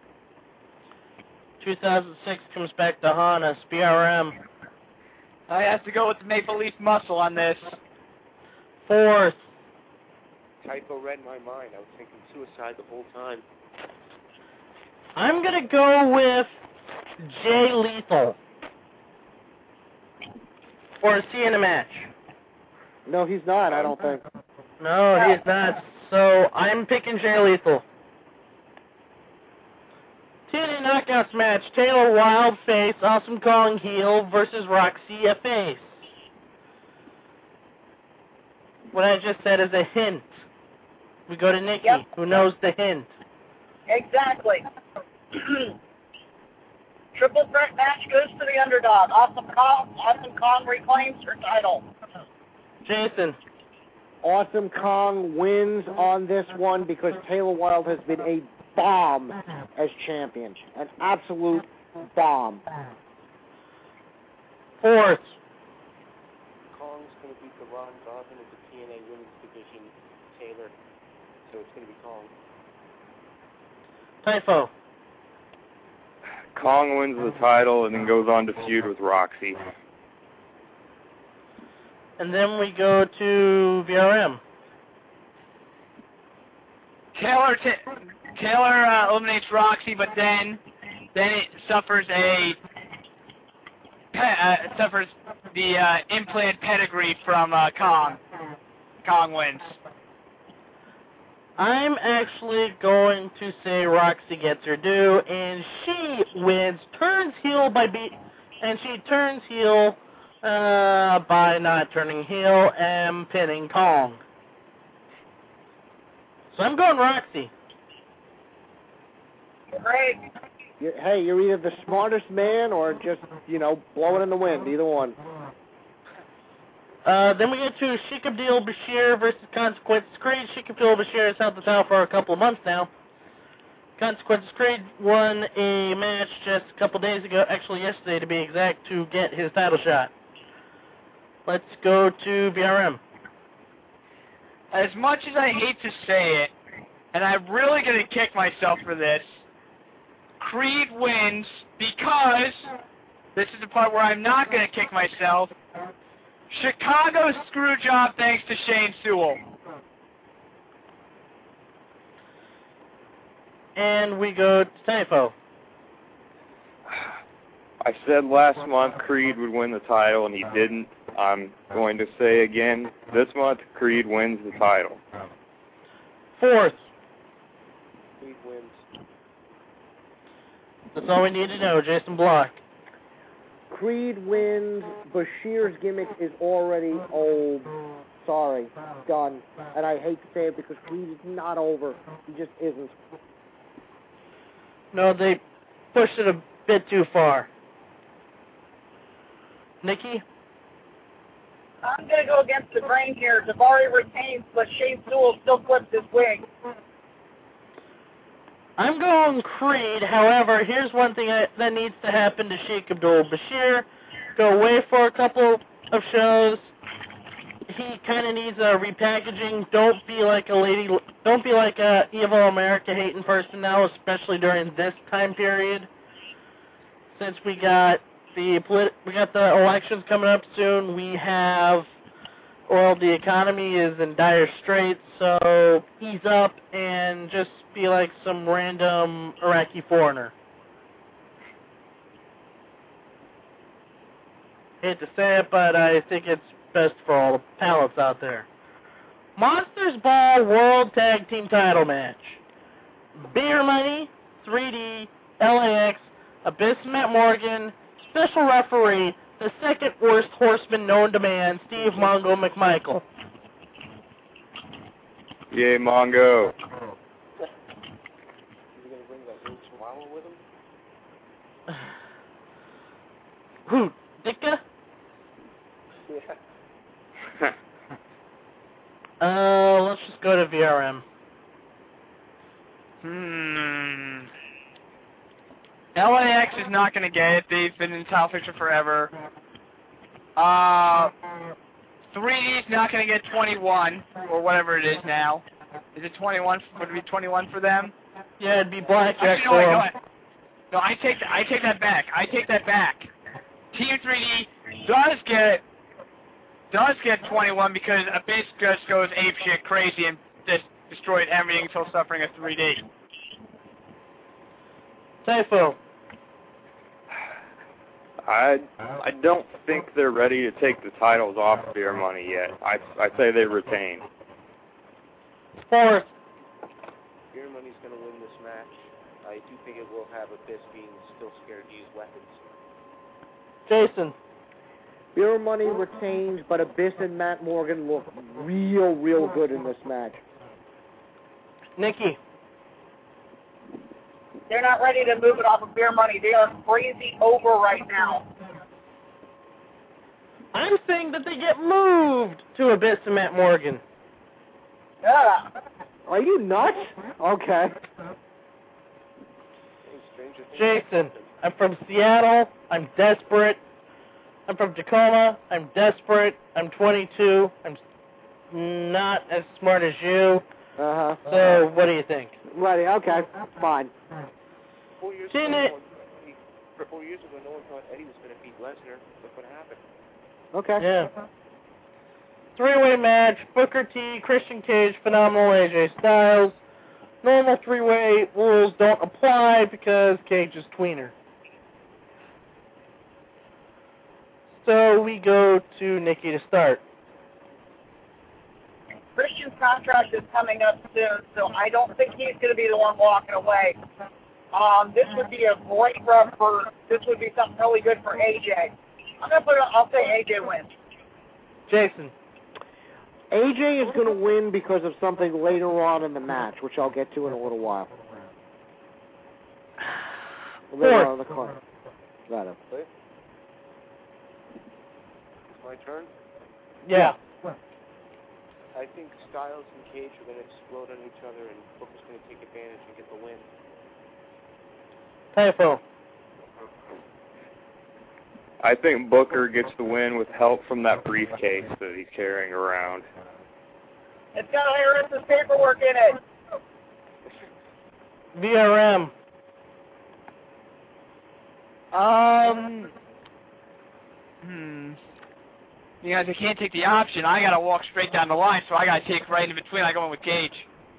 two thousand six comes back to haunt us. B R M. I have to go with the Maple Leaf Muscle on this. Fourth. Typo read my mind. I was thinking Suicide the whole time. I'm going to go with Jay Lethal for a C in a match. No, he's not, I don't think. No, he's not. So I'm picking Jay Lethal. T N A Knockouts match, Taylor Wilde face, Awesome Kong heel versus Roxy a face. What I just said is a hint. We go to Nikki, Yep. who knows the hint. Exactly. Triple threat match goes to the underdog. Awesome Kong, Awesome Kong reclaims her title. Jason. Awesome Kong wins on this one because Taylor Wilde has been a bomb as champion. An absolute bomb. Fourth. Kong's going to beat the Ron Garvin of the T N A Women's Division, Taylor. So it's going to be Kong. Typho. Kong wins the title and then goes on to feud with Roxy. And then we go to V R M. Taylor t- Taylor uh, eliminates Roxy, but then then it suffers a pe- uh, suffers the uh, implant pedigree from uh, Kong. Kong wins. I'm actually going to say Roxy gets her due, and she wins, turns heel by beat, and she turns heel uh, by not turning heel and pinning Kong. So I'm going Roxy. Great. You're, hey, you're either the smartest man or just, you know, blowing in the wind. Either one. Uh, then we get to Sheik Abdul Bashir versus Consequences Creed. Sheik Abdul Bashir has held the title for a couple of months now. Consequences Creed won a match just a couple days ago, actually yesterday to be exact, to get his title shot. Let's go to V R M. As much as I hate to say it, and I'm really going to kick myself for this, Creed wins because, this is the part where I'm not going to kick myself, Chicago screw job thanks to Shane Sewell. And we go to Typho. I said last month Creed would win the title, and he didn't. I'm going to say again, this month Creed wins the title. Fourth. Creed wins. That's all we need to know, Jason Block. Creed wins. Bashir's gimmick is already old. Sorry. Done. And I hate to say it because Creed is not over. He just isn't. No, they pushed it a bit too far. Nikki? I'm going to go against the grain here. Davari retains, but Shane Sewell still clips his wig. I'm going Creed. However, here's one thing I, that needs to happen to Sheik Abdul Bashir. Go away for a couple of shows. He kind of needs a repackaging. Don't be like a lady. Don't be like a evil America hating person now, especially during this time period. Since we got the polit- we got the elections coming up soon, we have. Well, the economy is in dire straits, so ease up and just be like some random Iraqi foreigner. Hate to say it, but I think it's best for all the palates out there. Monsters Ball World Tag Team Title Match. Beer Money, three D, L A X, Abyss Matt Morgan, special referee, the second worst horseman known to man, Steve Mongo McMichael. Yay, Mongo. Is he going to bring that little chihuahua with him? Who, Dicka? Yeah. Uh, let's just go go to V R M. Hmm. L A X is not going to get it. They've been in the title picture forever. Uh, three D's not going to get twenty-one, or whatever it is now. Is it twenty-one? Would it be twenty-one for them? Yeah, it'd be Blackjack Actually, no, for wait, them. no, wait. No, I take that. I take that back. I take that back. Team three D does get does get twenty-one because Abyss just goes apeshit crazy and just destroyed everything until suffering a three D. Typho. I I don't think they're ready to take the titles off Beer Money yet. I I say they retain. Fourth. Beer Money's going to win this match. I do think it will have Abyss being still scared to use weapons. Jason. Beer Money retains, but Abyss and Matt Morgan look real, real good in this match. Nikki. They're not ready to move it off of Beer Money. They are crazy over right now. I'm saying that they get moved to Abyss and Matt Morgan. Yeah. Are you nuts? Okay. Jason. I'm from Seattle. I'm desperate. I'm from Tacoma. I'm desperate. I'm twenty-two. I'm not as smart as you. Uh-huh. So, what do you think? Ready, okay. Fine. Four years Seen ago, it. no one, for four years ago, no one thought Eddie was going to beat Lesnar. Look what happened. Okay. Yeah. Three-way match, Booker T, Christian Cage, Phenomenal A J Styles. Normal three-way rules don't apply because Cage is tweener. So we go to Nikki to start. Christian's contract is coming up soon, so I don't think he's going to be the one walking away. Um, this would be a great rub for, this would be something really good for A J. I'm going to put it, I'll say A J wins. Jason. A J is going to win because of something later on in the match, which I'll get to in a little while. Later on in the card. Got it. It's my turn. Yeah. I think Styles and Cage are going to explode on each other, and Booker's going to take advantage and get the win. Typho. I think Booker gets the win with help from that briefcase that he's carrying around. It's got Harris's paperwork in it. V R M. Um. Hmm. You guys, I can't take the option. I gotta walk straight down the line, so I gotta take right in between. I go in with Cage.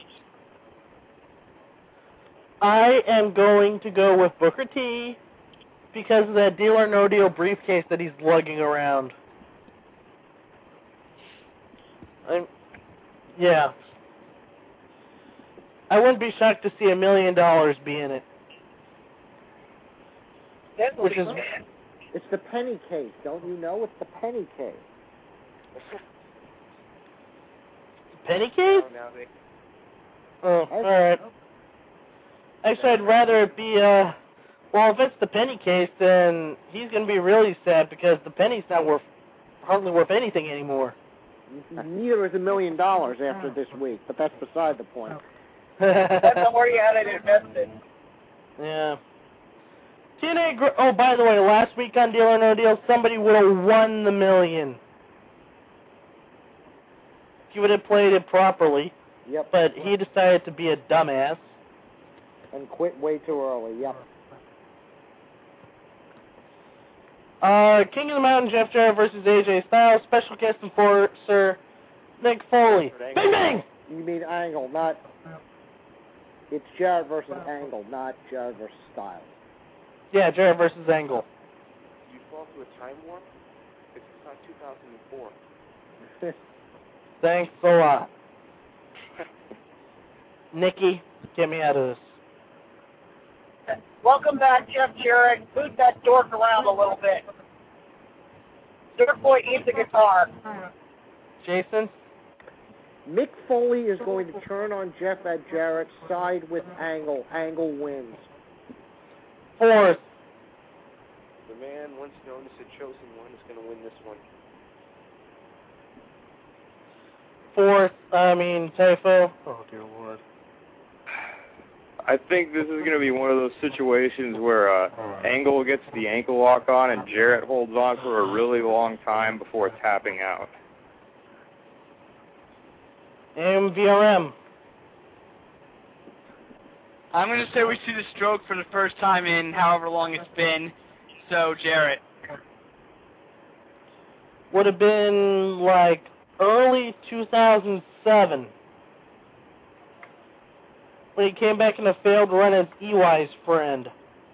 I am going to go with Booker T because of that Deal or No Deal briefcase that he's lugging around. I'm, yeah. I wouldn't be shocked to see a million dollars be in it. Which is, it's the penny case, don't you know? It's the penny case. penny case? Oh, alright. Actually, I'd rather it be, uh, well, if it's the penny case, then he's going to be really sad because the penny's not worth, hardly worth anything anymore. Neither is a million dollars after this week, but that's beside the point. Depends on where you had it invested. Yeah. T N A, gr- oh, by the way, last week on Deal or No Deal, somebody would have won the million. He would have played it properly. Yep. But he decided to be a dumbass. And quit way too early, yep. Uh, King of the Mountain, Jeff Jarrett versus A J Styles. Special guest enforcer, Mick Foley. Bang, bang! You mean Angle, not... It's Jarrett versus Angle, not Jarrett versus Styles. Yeah, Jarrett versus Angle. Did you fall through a time warp? It's not two thousand four. Thanks a lot. Nikki, get me out of this. Welcome back, Jeff Jarrett. Boot that dork around a little bit. Dork Boy needs a guitar. Jason? Mick Foley is going to turn on Jeff at Jarrett, side with Angle. Angle wins. Fourth. The man once known as the chosen one is going to win this one. Fourth. I mean, Typho. Oh, dear Lord. I think this is going to be one of those situations where uh, Angle gets the ankle lock on and Jarrett holds on for a really long time before tapping out. M V R M. I'm going to say we see the stroke for the first time in however long it's been. So, Jarrett. Would have been like early two thousand seven. When he came back in a failed run as E Y's friend.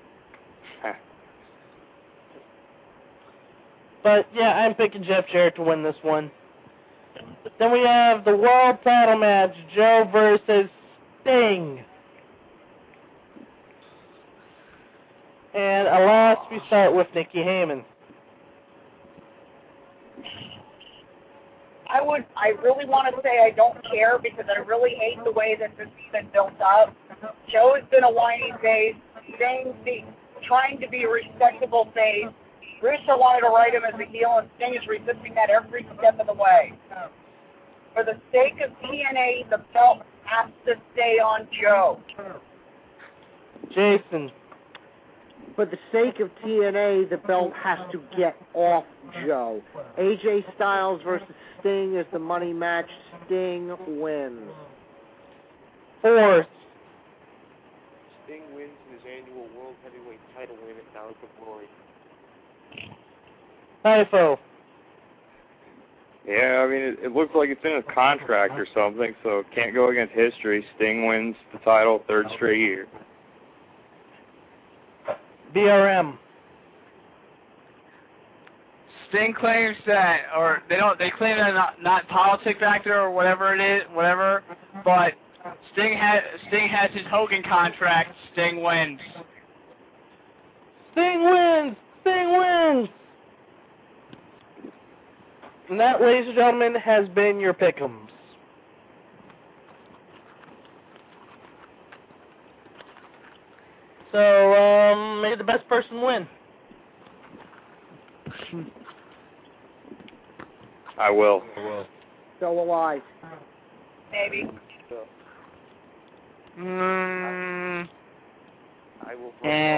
But, yeah, I'm picking Jeff Jarrett to win this one. Then we have the world title match, Joe versus Sting. And alas, we start with Nikki Heyman. I would, I really want to say I don't care because I really hate the way that this has been built up. Joe has been a whiny face, Sting the, trying to be a respectable face. Russo wanted to write him as a heel, and Sting is resisting that every step of the way. For the sake of T N A, the belt has to stay on Joe. Jason. For the sake of T N A, the belt has to get off Joe. A J Styles versus Sting is the money match. Sting wins. Fourth. Sting wins his annual World Heavyweight title win at Bound for Glory. Typho. Yeah, I mean, it, it looks like it's in his contract or something, so it can't go against history. Sting wins the title third straight year. B R M. Sting claims that, or they don't, they claim that not, not politic factor or whatever it is, whatever, but Sting has, Sting has his Hogan contract, Sting wins. Sting wins! Sting wins! And that, ladies and gentlemen, has been your pick'ems. So, um, may the best person win. I will. So will I. Maybe. Mm, I will eh.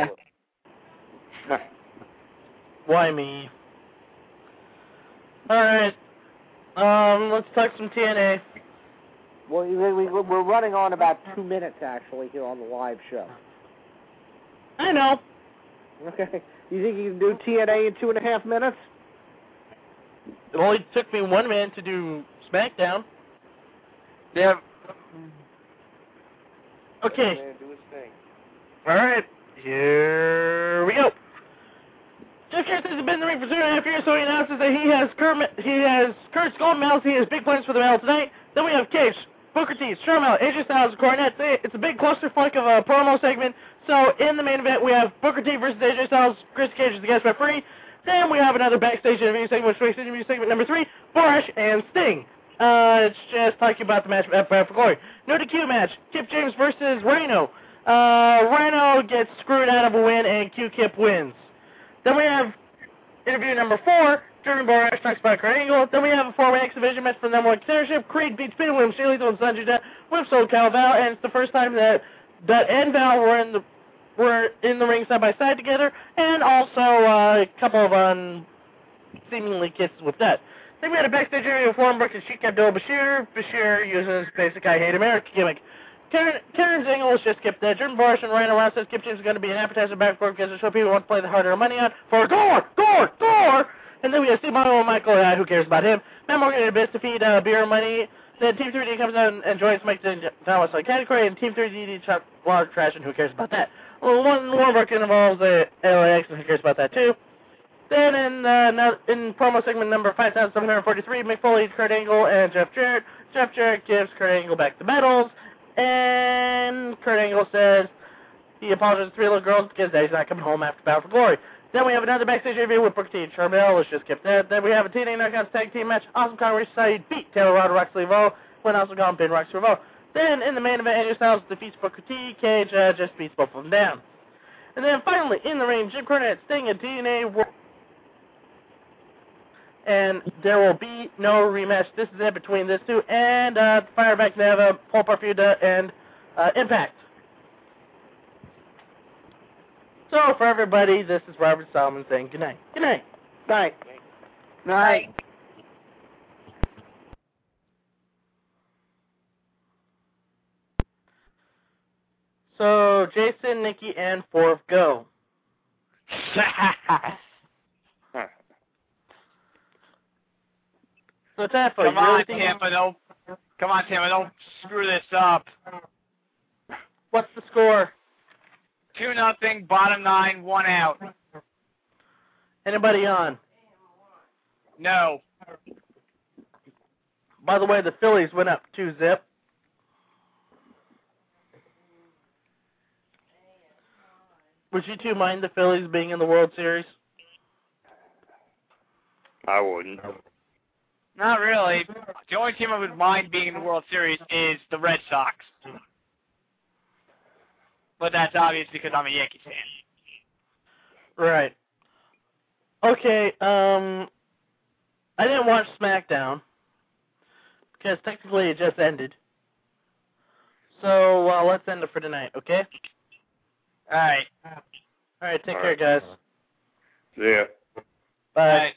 Why me? Alright. Um, let's talk some T N A. Well, we, we, we're running on about two minutes, actually, here on the live show. I know. Okay. You think you can do T N A in two and a half minutes? It only took me one minute to do SmackDown. Yeah. Okay. Man, do his thing. Alright. Here we go. Jeff Jarrett has been in the ring for two and a half years, so he announces that he has Kurt, he has Kurt's gold medals. He has big plans for the medal tonight. Then we have Cage, Booker T, Strowman, A J Styles, Cornette. It's a big clusterfuck of a promo segment. So in the main event, we have Booker T versus A J Styles. Chris Cage is the guest referee. Then we have another backstage interview segment, which makes interview segment number three, Borash and Sting. Uh, it's just talking about the match at Bound for Glory. No D Q match, Kip James versus Rhino. Uh, Rhino gets screwed out of a win, and Q-Kip wins. Then we have interview number four, Jeremy Borash talks about Kurt Angle. Then we have a four-way X Division match for the number one contendership. Creed beats Peter Williams, Jay Lethal, and Sanjay Dutt with Soul Cal Val, and it's the first time that Dutt and Val were in the were in the ring side by side together, and also uh, a couple of um, seemingly kisses with Dutt. Then we had a backstage interview with Warren Brooks and Sheik Abdul-Bashir. Bashir uses basic I Hate America gimmick. Karen, Karen's angle was just skip that. Jordan Borash and Ryan Around says Kip James is going to be an appetizer back and forth because the show people want to play the harder money on for gore, gore, gore. And then we have Steve Monroe and Michael, uh, who cares about him. Matt Morgan and Abyss defeat uh, Beer Money. Then Team three D comes out and, and joins Mike Thomas on category, and Team three D chuck Wild Trash, and who cares about that? Well, one Warburg involves uh, L A X, and who cares about that too? Then in uh, now, in promo segment number five thousand seven hundred forty-three, Mick Foley, Kurt Angle, and Jeff Jarrett. Jeff Jarrett gives Kurt Angle back the medals, and Kurt Angle says he apologizes to three little girls because he's not coming home after Bound for Glory. Then we have another backstage interview with Booker T and Charmel. Let's just skip that. Then we have a T N A Knockouts Tag Team match. Awesome Conway Society beat Taylor Rod, Roxley Revo, when also gone pin Roxley Revo. Then in the main event, A J Styles defeats Booker T. Cage uh, just beats both of them down. And then finally, in the ring, Jim Cornette, Sting, and T N A World. and there will be no rematch. This is it between this two and uh, Fireback Neva, Paul Feud, and uh, Impact. So for everybody, this is Robert Solomon saying good night. Good night. Night. Night. So Jason, Nikki, and Fourth go. So Tampa, Come you really on, think Tampa, don't. Come on, Tampa, don't screw this up. What's the score? Two nothing, bottom nine, one out. Anybody on? No. By the way, the Phillies went up two zip. Would you two mind the Phillies being in the World Series? I wouldn't. Not really. The only team I would mind being in the World Series is the Red Sox. But that's obvious because I'm a Yankees fan. Right. Okay, um, I didn't watch SmackDown because technically it just ended. So, uh, let's end it for tonight, okay? All right. All right, take All care, right. guys. See ya. Bye. All right.